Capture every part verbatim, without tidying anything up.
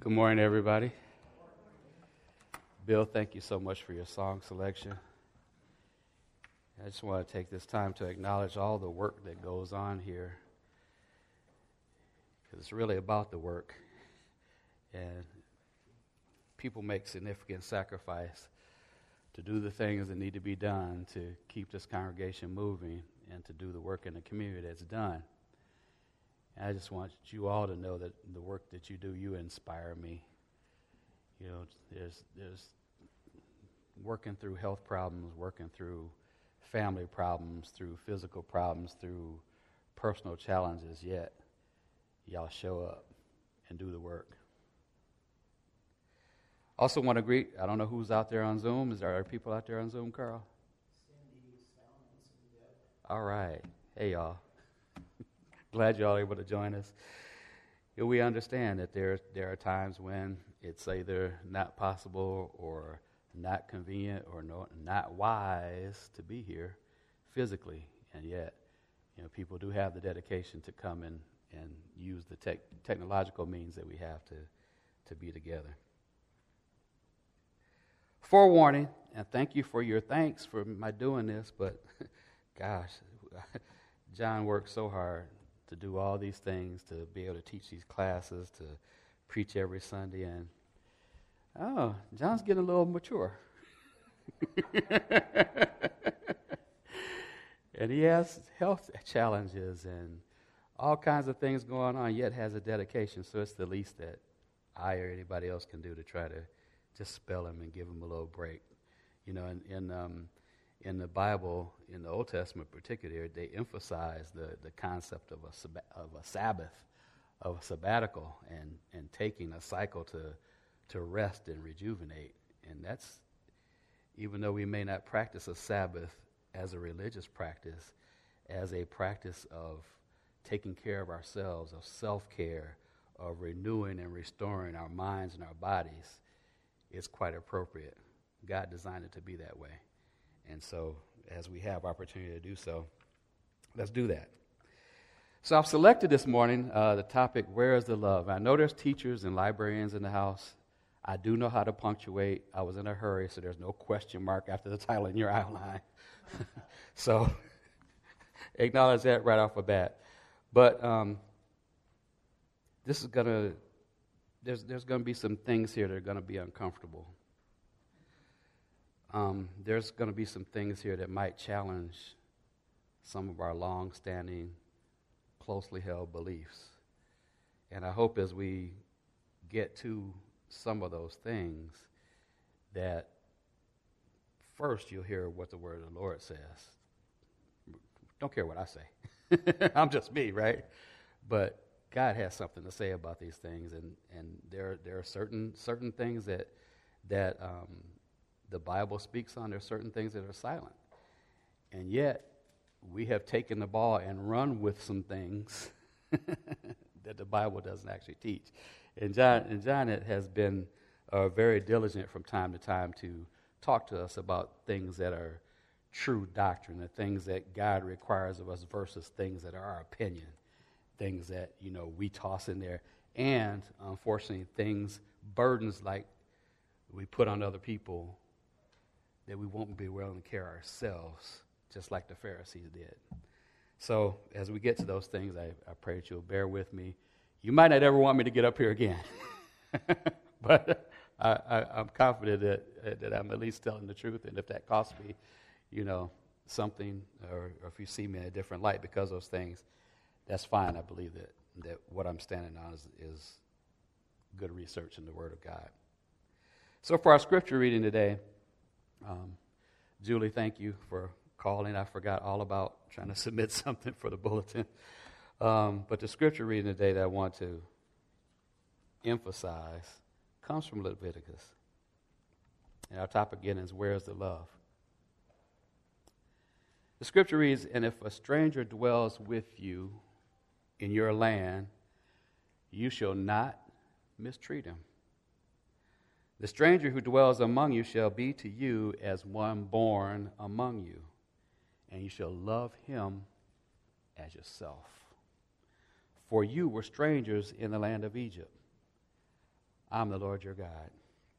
Good morning, everybody. Bill, thank you so much for your song selection. I just want to take this time to acknowledge all the work that goes on here, because it's really about the work, and people make significant sacrifice to do the things that need to be done to keep this congregation moving and to do the work in the community that's done. And I just want you all to know that the work that you do, you inspire me. You know, there's there's working through health problems, working through family problems, through physical problems, through personal challenges, yet y'all show up and do the work. Also want to greet, I don't know who's out there on Zoom. Is there people out there on Zoom, Carl? Cindy, Sal, and Cindy. All right. Hey, y'all. Glad y'all are able to join us. Yeah, we understand that there, there are times when it's either not possible or not convenient or no, not wise to be here physically, and yet, you know, people do have the dedication to come and, and use the tech, technological means that we have to, to be together. Forewarning, and thank you for your thanks for my doing this, but gosh, John worked so hard to do all these things, to be able to teach these classes, to preach every Sunday, and oh, John's getting a little mature. And he has health challenges and all kinds of things going on, yet has a dedication, so it's the least that I or anybody else can do to try to just spell him and give him a little break. You know, in, in um, in the Bible, in the Old Testament particularly, they emphasize the, the concept of a sab- of a Sabbath, of a sabbatical, and, and taking a cycle to to rest and rejuvenate. And that's, even though we may not practice a Sabbath as a religious practice, as a practice of taking care of ourselves, of self-care, of renewing and restoring our minds and our bodies, it's quite appropriate. God designed it to be that way. And so, as we have opportunity to do so, let's do that. So I've selected this morning uh, the topic, where is the love? I know there's teachers and librarians in the house. I do know how to punctuate. I was in a hurry, so there's no question mark after the title in your outline. So acknowledge that right off the bat. But um, this is going to, there's, there's going to be some things here that are going to be uncomfortable. Um, there's going to be some things here that might challenge some of our long-standing, closely held beliefs. And I hope as we get to some of those things that first you'll hear what the word of the Lord says. Don't care what I say. I'm just me, right? But God has something to say about these things, and, and there there are certain certain things that that um, the Bible speaks on. There are certain things that are silent, and yet we have taken the ball and run with some things that the Bible doesn't actually teach. And John and John has been uh, very diligent from time to time to talk to us about things that are true doctrine, the things that God requires of us versus things that are our opinion, things that, you know, we toss in there, and unfortunately things, burdens like we put on other people that we won't be willing to carry ourselves, just like the Pharisees did. So as we get to those things, I, I pray that you'll bear with me. You might not ever want me to get up here again, but I, I, I'm confident that that I'm at least telling the truth, and if that costs me, you know, something, or, or if you see me in a different light because of those things, that's fine. I believe that, that what I'm standing on is, is good research in the Word of God. So for our scripture reading today, um, Julie, thank you for calling. I forgot all about trying to submit something for the bulletin. Um, but the scripture reading today that I want to emphasize comes from Leviticus. And our topic again is, where is the love? The scripture reads, and if a stranger dwells with you in your land, you shall not mistreat him. The stranger who dwells among you shall be to you as one born among you, and you shall love him as yourself. For you were strangers in the land of Egypt. I'm the Lord your God.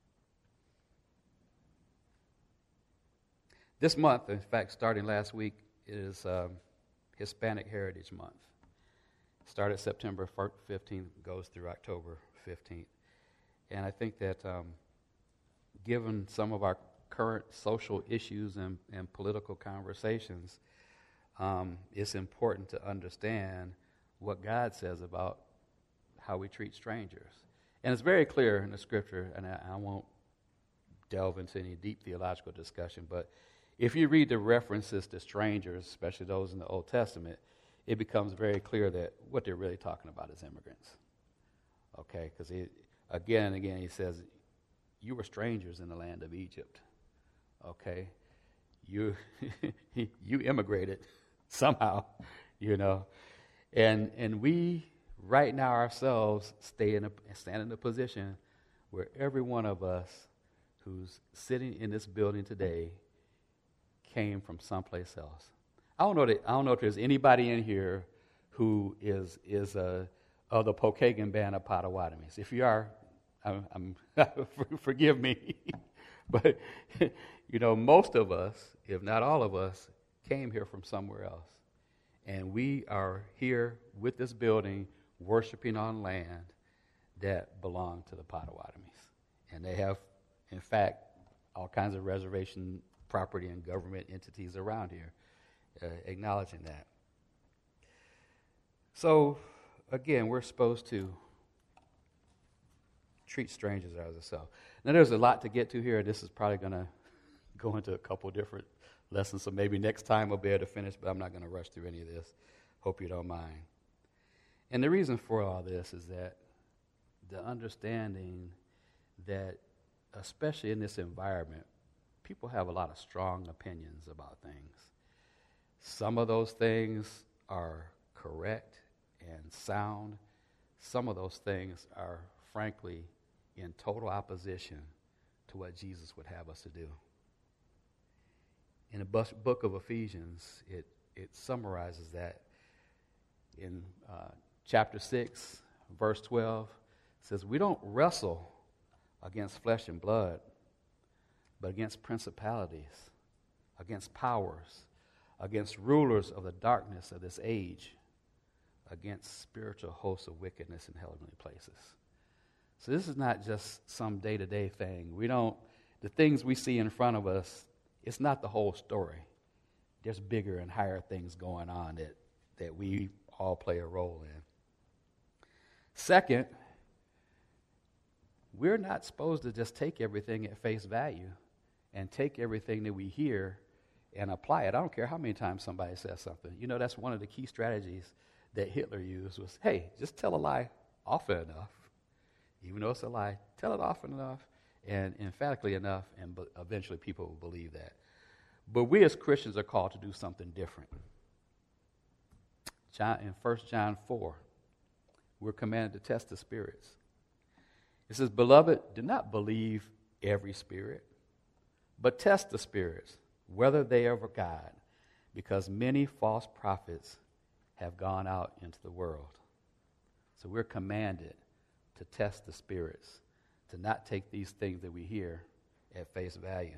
This month, in fact, starting last week, is um, Hispanic Heritage Month. Started September fifteenth, goes through October fifteenth. And I think that um, given some of our current social issues and, and political conversations, um, it's important to understand what God says about how we treat strangers. And it's very clear in the scripture, and I, I won't delve into any deep theological discussion, but if you read the references to strangers, especially those in the Old Testament, it becomes very clear that what they're really talking about is immigrants. Okay, because again and again he says, you were strangers in the land of Egypt. Okay, you you immigrated somehow, you know, and and we right now ourselves stay in a stand in a position where every one of us who's sitting in this building today came from someplace else. I don't know that, I don't know if there's anybody in here who is is a of the Pokagon band of Potawatomis. If you are, I'm, I'm forgive me, but you know, most of us, if not all of us, came here from somewhere else, and we are here with this building, worshiping on land that belonged to the Potawatomis, and they have, in fact, all kinds of reservation property and government entities around here, uh, acknowledging that. So, again, we're supposed to treat strangers as ourselves. Now, there's a lot to get to here. This is probably going to go into a couple different lessons, so maybe next time I'll be able to finish, but I'm not going to rush through any of this. Hope you don't mind. And the reason for all this is that the understanding that, especially in this environment, people have a lot of strong opinions about things. Some of those things are correct and sound. Some of those things are, frankly, in total opposition to what Jesus would have us to do. In the bus- book of Ephesians, it, it summarizes that in uh, chapter six, verse twelve. It says, we don't wrestle against flesh and blood, but against principalities, against powers, against rulers of the darkness of this age, against spiritual hosts of wickedness in heavenly places. So this is not just some day-to-day thing. We don't, the things we see in front of us, it's not the whole story. There's bigger and higher things going on that, that we all play a role in. Second, we're not supposed to just take everything at face value and take everything that we hear and apply it. I don't care how many times somebody says something. You know, that's one of the key strategies that Hitler used was, hey, just tell a lie often enough. Even though it's a lie, tell it often enough and emphatically enough, and b- eventually people will believe that. But we as Christians are called to do something different. John, in First John four, we're commanded to test the spirits. It says, beloved, do not believe every spirit, but test the spirits, whether they are of God, because many false prophets have gone out into the world. So we're commanded to test the spirits, to not take these things that we hear at face value.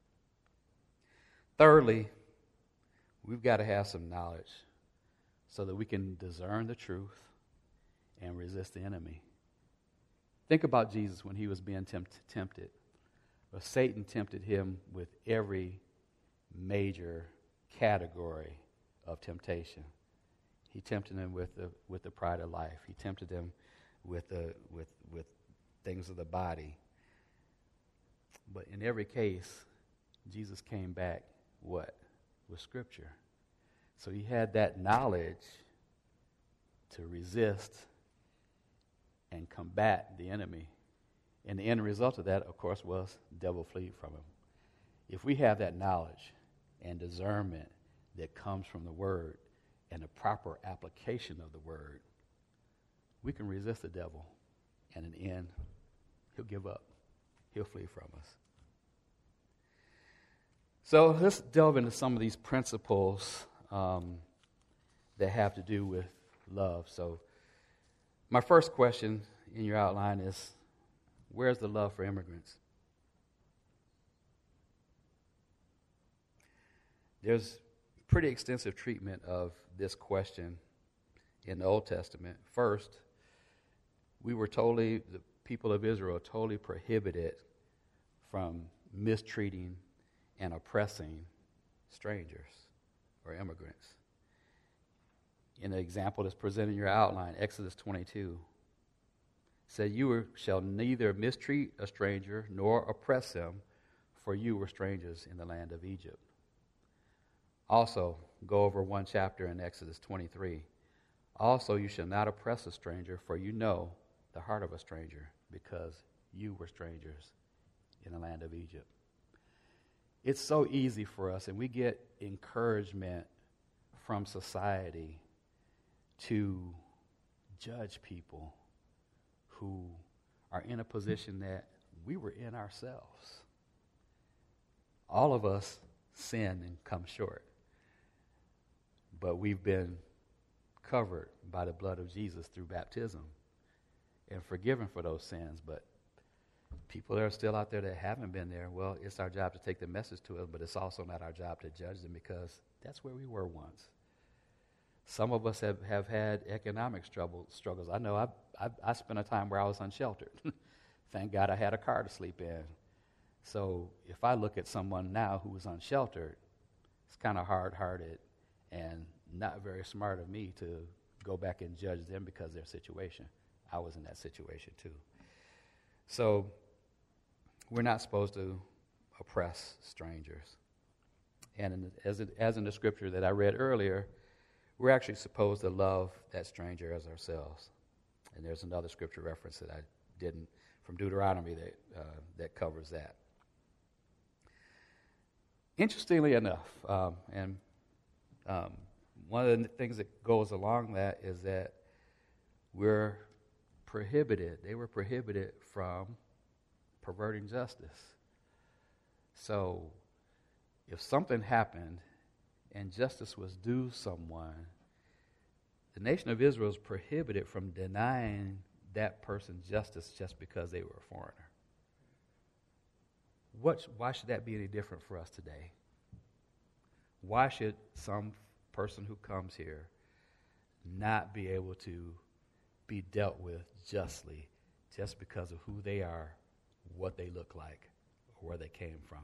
Thirdly, we've got to have some knowledge so that we can discern the truth and resist the enemy. Think about Jesus when he was being tempt- tempted. Well, Satan tempted him with every major category of temptation. He tempted him with the with the pride of life. He tempted him with the with with things of the body. But in every case, Jesus came back what? With Scripture. So he had that knowledge to resist and combat the enemy. And the end result of that, of course, was devil flee from him. If we have that knowledge and discernment that comes from the Word and the proper application of the Word, we can resist the devil, and in the end, he'll give up. He'll flee from us. So let's delve into some of these principles um, that have to do with love. So my first question in your outline is, Where's the love for immigrants? There's pretty extensive treatment of this question in the Old Testament. First, we were totally, the people of Israel totally prohibited from mistreating and oppressing strangers or immigrants. In the example that's presented in your outline, Exodus twenty-two, said, "You shall neither mistreat a stranger nor oppress him, for you were strangers in the land of Egypt." Also, go over one chapter in Exodus twenty-three. "Also, you shall not oppress a stranger, for you know the heart of a stranger, because you were strangers in the land of Egypt." It's so easy for us, and we get encouragement from society to judge people who are in a position that we were in ourselves. All of us sin and come short, but we've been covered by the blood of Jesus through baptism and forgiven for those sins. But people that are still out there that haven't been there, well, it's our job to take the message to them, but it's also not our job to judge them, because that's where we were once. Some of us have, have had economic struggle, struggles. I know I, I, I spent a time where I was unsheltered. Thank God I had a car to sleep in. So if I look at someone now who is unsheltered, it's kind of hard-hearted and not very smart of me to go back and judge them because of their situation. I was in that situation too. So we're not supposed to oppress strangers. And in, as, it, as in the scripture that I read earlier, we're actually supposed to love that stranger as ourselves. And there's another scripture reference that I didn't, from Deuteronomy, that uh, that covers that. Interestingly enough, um, and um, one of the things that goes along that is that we're prohibited, they were prohibited from perverting justice. So if something happened and justice was due someone, the nation of Israel is prohibited from denying that person justice just because they were a foreigner. What, why should that be any different for us today? Why should some person who comes here not be able to be dealt with justly just because of who they are, what they look like, or where they came from?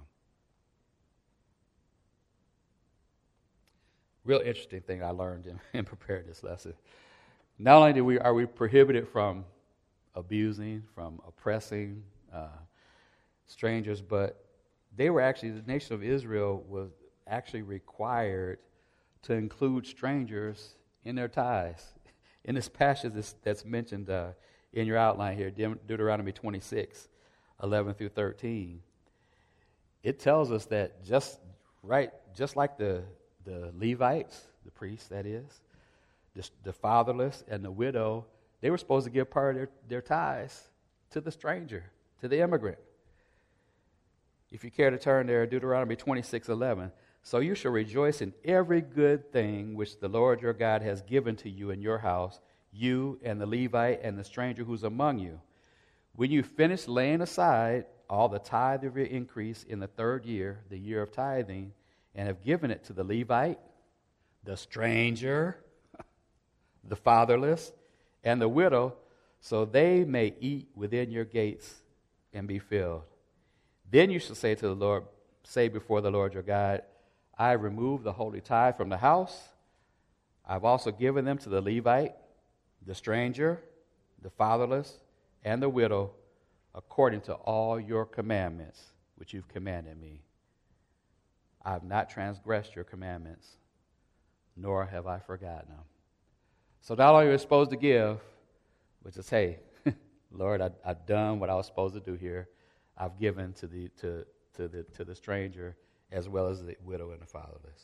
Real interesting thing I learned in, in preparing this lesson. Not only do we, are we prohibited from abusing, from oppressing uh, strangers, but they were actually, the nation of Israel was actually required to include strangers in their tithes. In this passage that's, that's mentioned uh, in your outline here, De- Deuteronomy twenty-six, eleven through thirteen, it tells us that just right, just like the the Levites, the priests that is, the, the fatherless and the widow, they were supposed to give part of their, their tithes to the stranger, to the immigrant. If you care to turn there, Deuteronomy twenty-six, eleven. "So you shall rejoice in every good thing which the Lord your God has given to you in your house, you and the Levite and the stranger who's among you. When you finish laying aside all the tithe of your increase in the third year, the year of tithing, and have given it to the Levite, the stranger, the fatherless, and the widow, so they may eat within your gates and be filled. Then you shall say to the Lord, say before the Lord your God, I remove the holy tithe from the house. I've also given them to the Levite, the stranger, the fatherless, and the widow, according to all your commandments, which you've commanded me. I have not transgressed your commandments, nor have I forgotten them." So not only are we supposed to give, but just, hey, Lord, I, I've done what I was supposed to do here. I've given to the to to the to the stranger as well as the widow and the fatherless.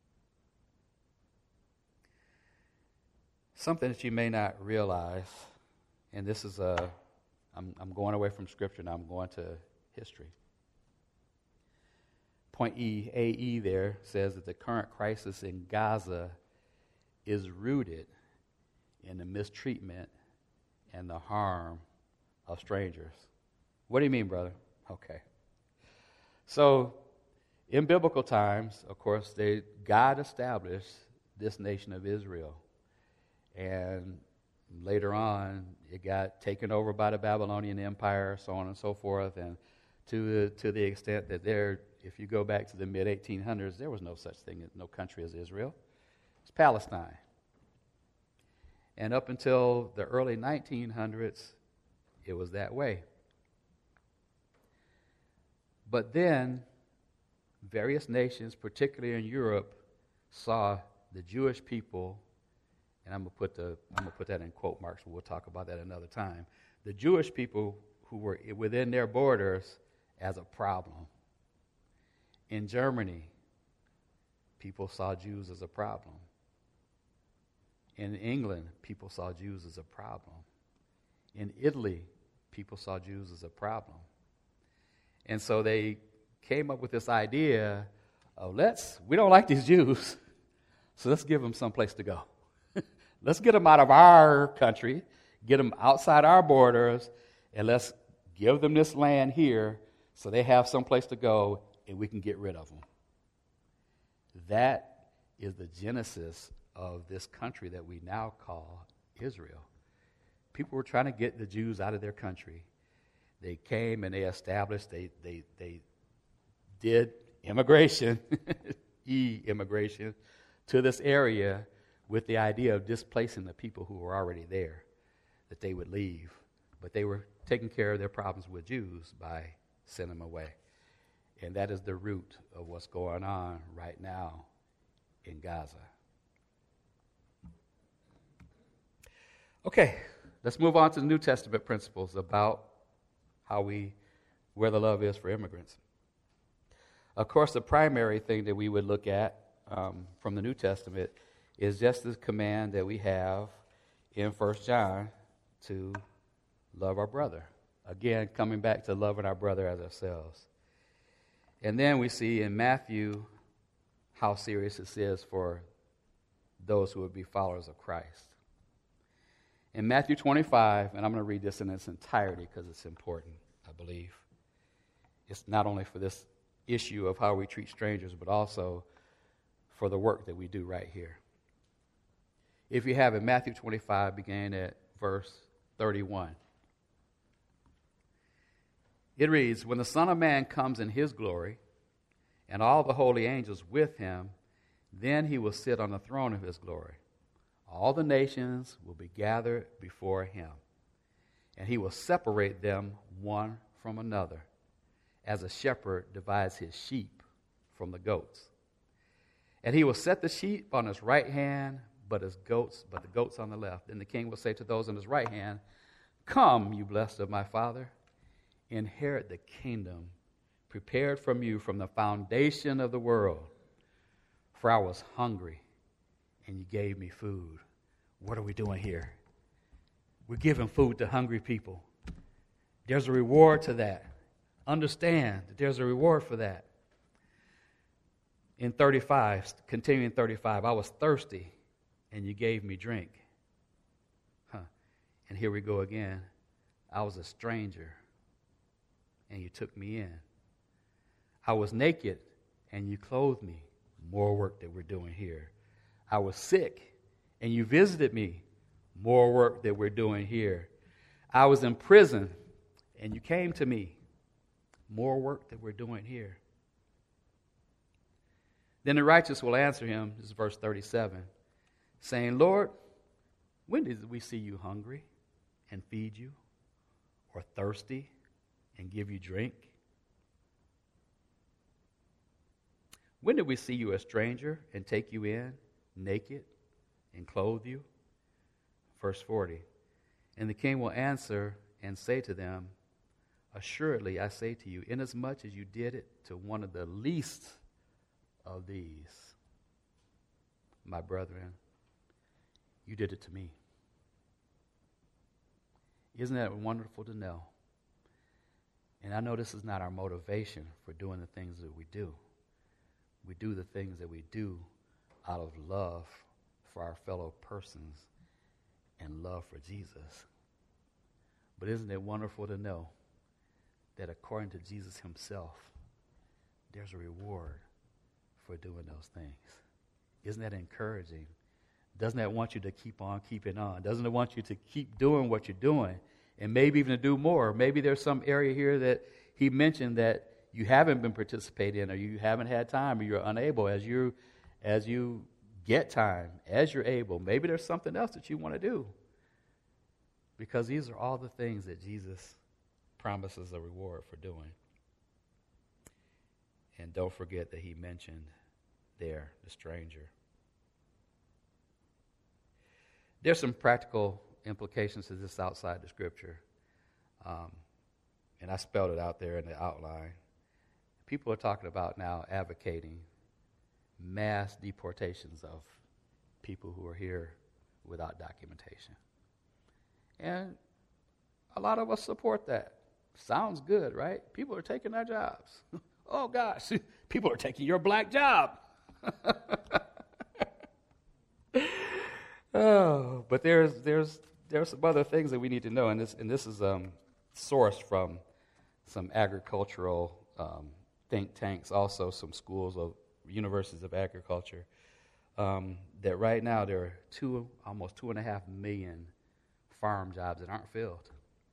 Something that you may not realize, and this is a, I'm, I'm going away from Scripture now, I'm going to history. Point E, A E there says that the current crisis in Gaza is rooted in the mistreatment and the harm of strangers. What do you mean, brother? Okay. So, in biblical times, of course, they, God established this nation of Israel. And later on, it got taken over by the Babylonian Empire, so on and so forth. And to, to the extent that there, if you go back to the mid eighteen hundreds, there was no such thing, no country as Israel. It's Palestine. And up until the early nineteen hundreds, it was that way. But then, various nations, particularly in Europe, saw the Jewish people, and I'm gonna put the I'm gonna put that in quote marks. We'll talk about that another time. The Jewish people who were within their borders as a problem. In Germany, people saw Jews as a problem. In England, people saw Jews as a problem. In Italy, people saw Jews as a problem. And so they came up with this idea of let's, we don't like these Jews, so let's give them someplace to go. Let's get them out of our country, get them outside our borders, and let's give them this land here so they have someplace to go and we can get rid of them. That is the genesis of this country that we now call Israel. People were trying to get the Jews out of their country. They came and they established, they they they did immigration, e-immigration, to this area with the idea of displacing the people who were already there, that they would leave. But they were taking care of their problems with Jews by sending them away. And that is the root of what's going on right now in Gaza. Okay, let's move on to the New Testament principles about how we, where the love is for immigrants. Of course, the primary thing that we would look at um, from the New Testament is just the command that we have in First John to love our brother. Again, coming back to loving our brother as ourselves. And then we see in Matthew how serious this is for those who would be followers of Christ. In Matthew twenty-five, and I'm going to read this in its entirety because it's important, I believe. It's not only for this issue of how we treat strangers, but also for the work that we do right here. If you have it, Matthew twenty-five, beginning at verse thirty-one. It reads, "When the Son of Man comes in his glory, and all the holy angels with him, then he will sit on the throne of his glory. All the nations will be gathered before him, and he will separate them one from another, as a shepherd divides his sheep from the goats. And he will set the sheep on his right hand, but his goats, but the goats on the left. And the king will say to those on his right hand, 'Come, you blessed of my Father, inherit the kingdom prepared from you from the foundation of the world. For I was hungry, and you gave me food.'" What are we doing here? We're giving food to hungry people. There's a reward to that. Understand that there's a reward for that. In thirty-five, continuing thirty-five, "I was thirsty, and you gave me drink." Huh. And here we go again. "I was a stranger, and you took me in. I was naked, and you clothed me." More work that we're doing here. "I was sick, and you visited me." More work that we're doing here. "I was in prison, and you came to me." More work that we're doing here. "Then the righteous will answer him," this is verse thirty-seven, saying, "Lord, when did we see you hungry and feed you, or thirsty and give you drink? When did we see you a stranger and take you in, naked and clothe you?" Verse forty, "And the king will answer and say to them, Assuredly I say to you, inasmuch as you did it to one of the least of these, my brethren, you did it to me." Isn't that wonderful to know? And I know this is not our motivation for doing the things that we do. We do the things that we do out of love for our fellow persons and love for Jesus. But isn't it wonderful to know that according to Jesus himself, there's a reward for doing those things. Isn't that encouraging? Doesn't that want you to keep on keeping on? Doesn't it want you to keep doing what you're doing and maybe even to do more? Maybe there's some area here that he mentioned that you haven't been participating in, or you haven't had time, or you're unable. As you, as you get time, as you're able, maybe there's something else that you want to do. Because these are all the things that Jesus promises a reward for doing. And don't forget that he mentioned there the stranger. There's some practical implications to this outside the scripture. Um, and I spelled it out there in the outline. People are talking about now advocating mass deportations of people who are here without documentation. And a lot of us support that. Sounds good, right? People are taking our jobs. Oh, gosh, people are taking your black job. Oh, but there's there's there's some other things that we need to know, and this and this is um, sourced from some agricultural um, think tanks, also some schools of universities of agriculture. Um, that right now there are two almost two and a half million farm jobs that aren't filled.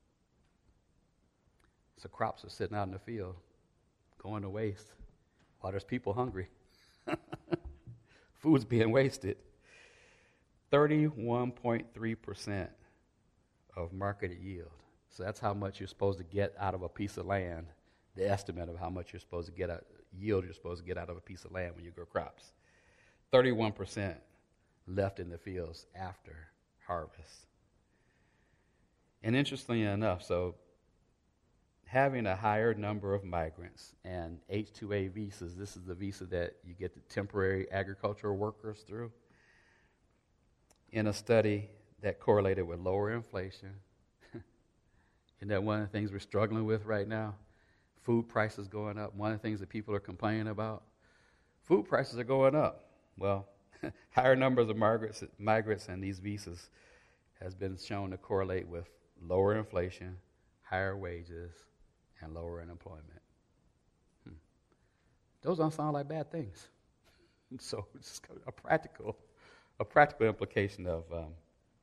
So crops are sitting out in the field, going to waste, while there's people hungry. Food's being wasted. thirty-one point three percent of marketed yield. So that's how much you're supposed to get out of a piece of land, the estimate of how much you're supposed to get out, yield you're supposed to get out of a piece of land when you grow crops. thirty-one percent left in the fields after harvest. And interestingly enough, so having a higher number of migrants and H two A visas, this is the visa that you get the temporary agricultural workers through, in a study that correlated with lower inflation. Isn't that one of the things we're struggling with right now? Food prices going up. One of the things that people are complaining about. Food prices are going up. Well, higher numbers of migrants, migrants and these visas has been shown to correlate with lower inflation, higher wages, and lower unemployment. Hmm. Those don't sound like bad things. So it's a practical, a practical implication of um,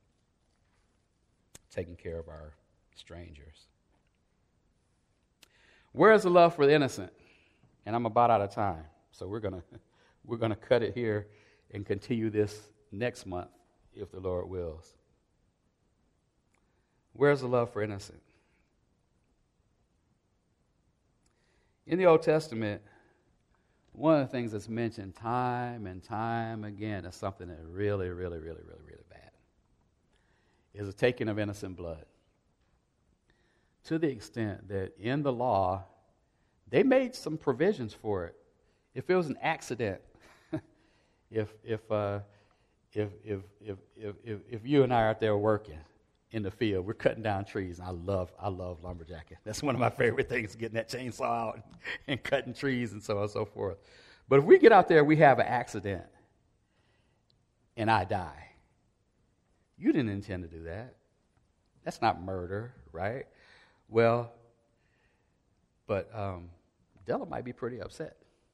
taking care of our strangers. Where is the love for the innocent? And I'm about out of time, so we're gonna we're gonna cut it here and continue this next month, if the Lord wills. Where's the love for innocent? In the Old Testament, one of the things that's mentioned time and time again is something that really, really, really, really, really bad. Is the taking of innocent blood. To the extent that in the law, they made some provisions for it. If it was an accident, if if uh, if, if if if if if you and I are out there working in the field, we're cutting down trees. And I love I love lumberjacking. That's one of my favorite things, getting that chainsaw out and cutting trees and so on and so forth. But if we get out there, we have an accident, and I die. You didn't intend to do that. That's not murder, right? Well, but um, Della might be pretty upset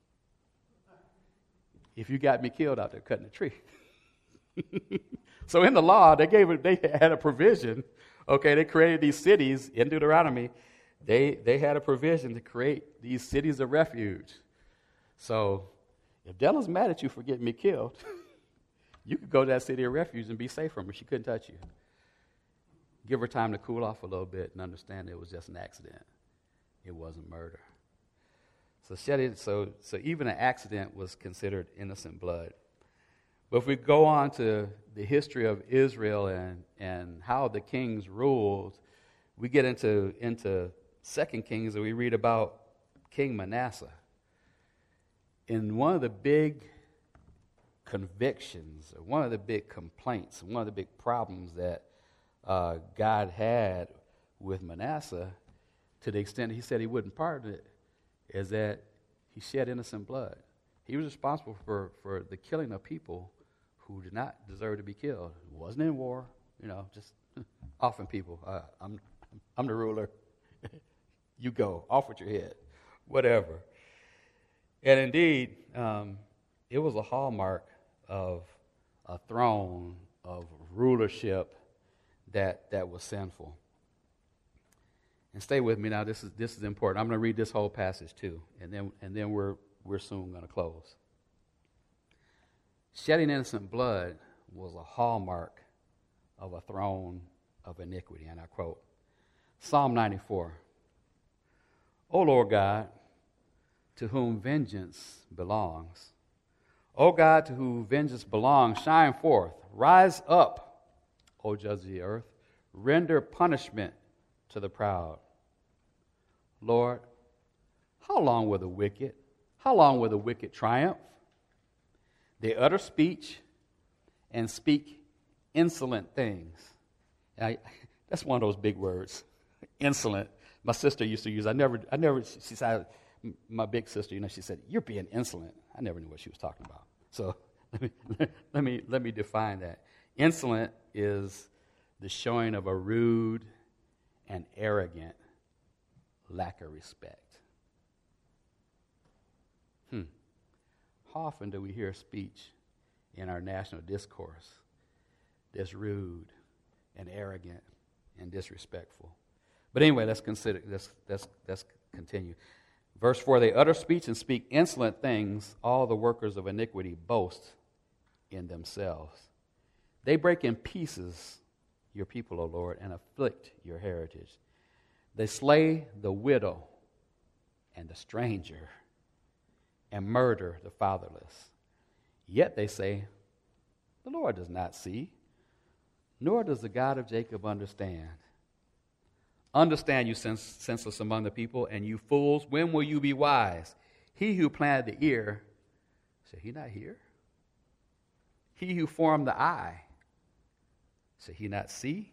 if you got me killed out there cutting a tree. So in the law, they gave it, they had a provision. Okay, they created these cities in Deuteronomy. They they had a provision to create these cities of refuge. So if Della's mad at you for getting me killed, you could go to that city of refuge and be safe from her. She couldn't touch you. Give her time to cool off a little bit and understand it was just an accident. It wasn't murder. So shedding, so so even an accident was considered innocent blood. But if we go on to the history of Israel and, and how the kings ruled, we get into into Second Kings and we read about King Manasseh. And one of the big convictions, one of the big complaints, one of the big problems that uh, God had with Manasseh, to the extent he said he wouldn't pardon it, is that he shed innocent blood. He was responsible for, for the killing of people who did not deserve to be killed. It wasn't in war, you know, just often people. Uh, I'm I'm the ruler. You go, off with your head, whatever. And indeed, um, it was a hallmark of a throne of rulership that, that was sinful. And stay with me now. This is this is important. I'm going to read this whole passage too, and then and then we're we're soon going to close. Shedding innocent blood was a hallmark of a throne of iniquity, and I quote Psalm ninety-four. O Lord God, to whom vengeance belongs, O God, to whom vengeance belongs, shine forth, rise up, O judge of the earth, render punishment to the proud. Lord, how long will the wicked, how long will the wicked triumph? They utter speech and speak insolent things. I, that's one of those big words, insolent. My sister used to use. I never, I never. She said, my big sister, you know, she said, "You're being insolent." I never knew what she was talking about. So let me let me let me define that. Insolent is the showing of a rude and arrogant lack of respect. Hmm. How often do we hear speech in our national discourse that's rude and arrogant and disrespectful? But anyway, let's consider. Let's let's let's continue. Verse four: They utter speech and speak insolent things. All the workers of iniquity boast in themselves. They break in pieces your people, O Lord, and afflict your heritage. They slay the widow and the stranger and murder the fatherless. Yet they say, the Lord does not see, nor does the God of Jacob understand. Understand, you sens- senseless among the people, and you fools, when will you be wise? He who planted the ear, shall he not hear? He who formed the eye, shall he not see?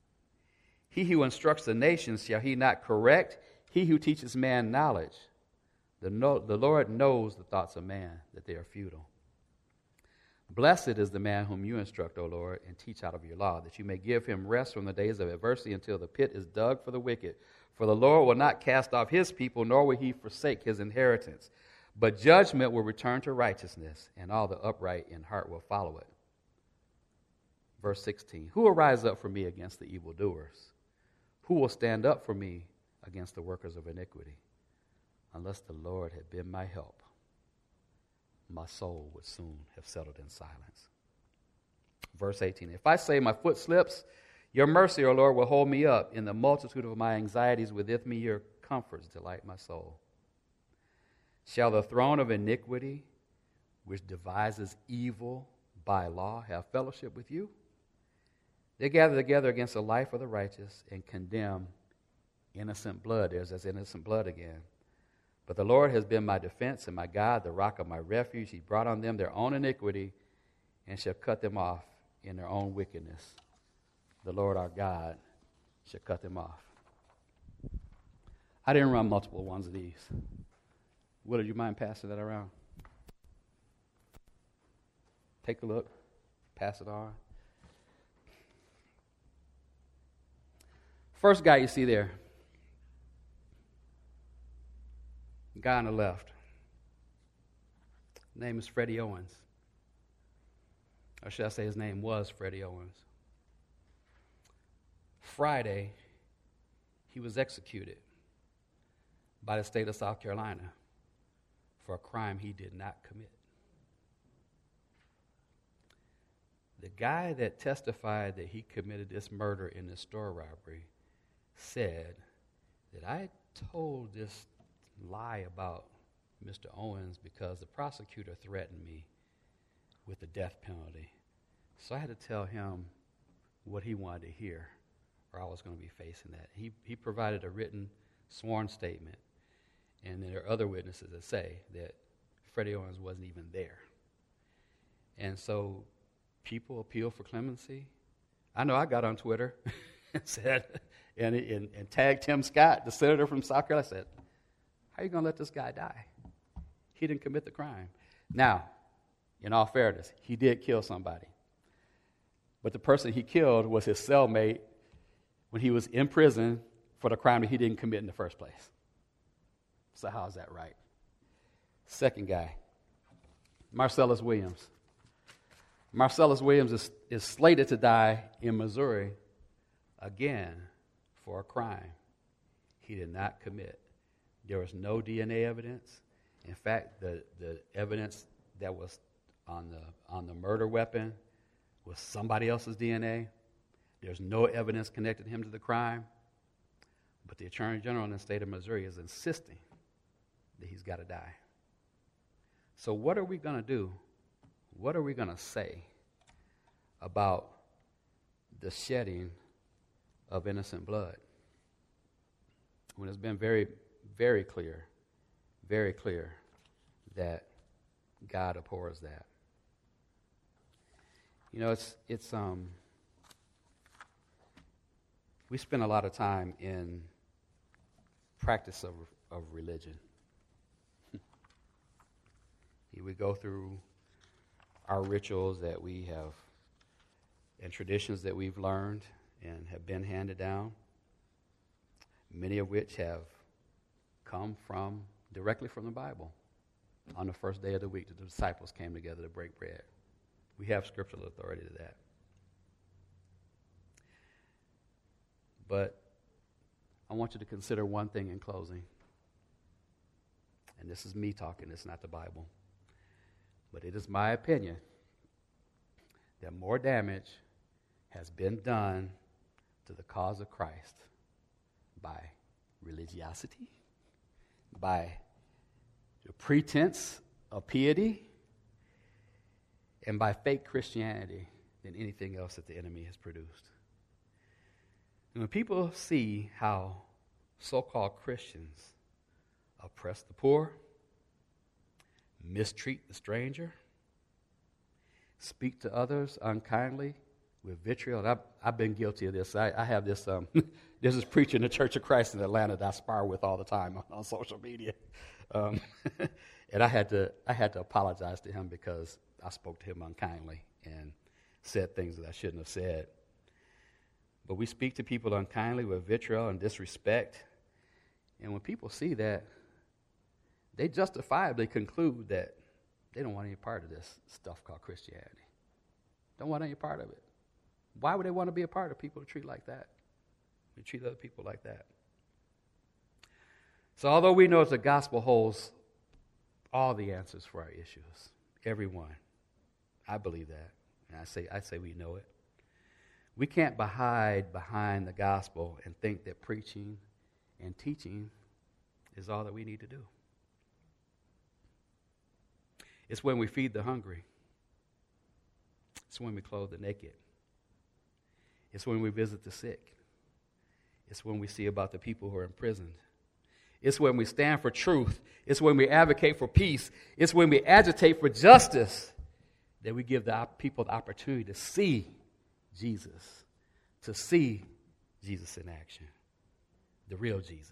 He who instructs the nations, shall he not correct? He who teaches man knowledge. The, no, the Lord knows the thoughts of man, that they are futile. Blessed is the man whom you instruct, O Lord, and teach out of your law, that you may give him rest from the days of adversity until the pit is dug for the wicked. For the Lord will not cast off his people, nor will he forsake his inheritance. But judgment will return to righteousness, and all the upright in heart will follow it. Verse sixteen, who will rise up for me against the evildoers? Who will stand up for me against the workers of iniquity? Unless the Lord had been my help, my soul would soon have settled in silence. Verse eighteen, if I say my foot slips, your mercy, O Lord, will hold me up. In the multitude of my anxieties within me, your comforts delight my soul. Shall the throne of iniquity, which devises evil by law, have fellowship with you? They gather together against the life of the righteous and condemn innocent blood. There's this innocent blood again. But the Lord has been my defense and my God, the rock of my refuge. He brought on them their own iniquity and shall cut them off in their own wickedness. The Lord our God shall cut them off. I didn't run multiple ones of these. Will, you mind passing that around? Take a look. Pass it on. First guy you see there. Guy on the left. His name is Freddie Owens. Or should I say his name was Freddie Owens. Friday, he was executed by the state of South Carolina for a crime he did not commit. The guy that testified that he committed this murder in this store robbery said that I told this lie about Mister Owens because the prosecutor threatened me with the death penalty. So I had to tell him what he wanted to hear, or I was going to be facing that. He he provided a written sworn statement, and there are other witnesses that say that Freddie Owens wasn't even there. And so people appeal for clemency. I know I got on Twitter and said, and, and, and tagged Tim Scott, the senator from South Carolina. I said, how are you going to let this guy die? He didn't commit the crime. Now, in all fairness, he did kill somebody. But the person he killed was his cellmate when he was in prison for the crime that he didn't commit in the first place. So how's that right? Second guy, Marcellus Williams. Marcellus Williams is, is slated to die in Missouri again for a crime he did not commit. There was no D N A evidence. In fact, the, the evidence that was on the on the murder weapon was somebody else's D N A. There's no evidence connecting him to the crime. But the Attorney General in the state of Missouri is insisting that he's got to die. So what are we going to do? What are we going to say about the shedding of innocent blood? When it's been very, very clear, very clear that God abhors that. You know, it's it's um we spend a lot of time in practice of of religion. We go through our rituals that we have and traditions that we've learned and have been handed down, many of which have come from directly from the Bible. On the first day of the week, the disciples came together to break bread. We have scriptural authority to that. But I want you to consider one thing in closing. And this is me talking, it's not the Bible. But it is my opinion that more damage has been done to the cause of Christ by religiosity, by the pretense of piety, and by fake Christianity than anything else that the enemy has produced. And when people see how so-called Christians oppress the poor, mistreat the stranger, speak to others unkindly with vitriol. I've, I've been guilty of this. I, I have this, um, there's this preacher in the Church of Christ in Atlanta that I spar with all the time on, on social media. Um, and I had to I had to apologize to him because I spoke to him unkindly and said things that I shouldn't have said. But we speak to people unkindly with vitriol and disrespect. And when people see that, they justifiably conclude that they don't want any part of this stuff called Christianity. Don't want any part of it. Why would they want to be a part of people who treat like that? Who treat other people like that? So although we know that the gospel holds all the answers for our issues, every one, I believe that. And I say, I say we know it. We can't hide behind the gospel and think that preaching and teaching is all that we need to do. It's when we feed the hungry. It's when we clothe the naked. It's when we visit the sick. It's when we see about the people who are imprisoned. It's when we stand for truth. It's when we advocate for peace. It's when we agitate for justice that we give the people the opportunity to see Jesus, to see Jesus in action, the real Jesus.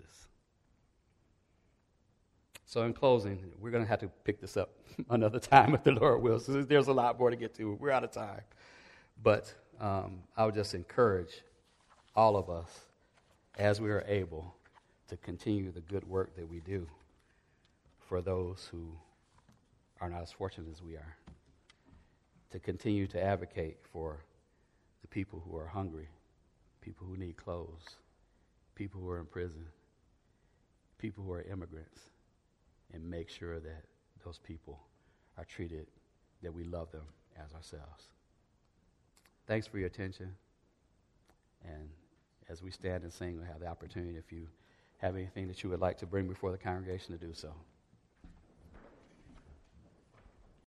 So in closing, we're going to have to pick this up another time if the Lord wills. So there's a lot more to get to. We're out of time. But um, I would just encourage all of us, as we are able, to continue the good work that we do for those who are not as fortunate as we are, to continue to advocate for the people who are hungry, people who need clothes, people who are in prison, people who are immigrants, and make sure that those people are treated, that we love them as ourselves. Thanks for your attention. And as we stand and sing, we have the opportunity, if you have anything that you would like to bring before the congregation, to do so.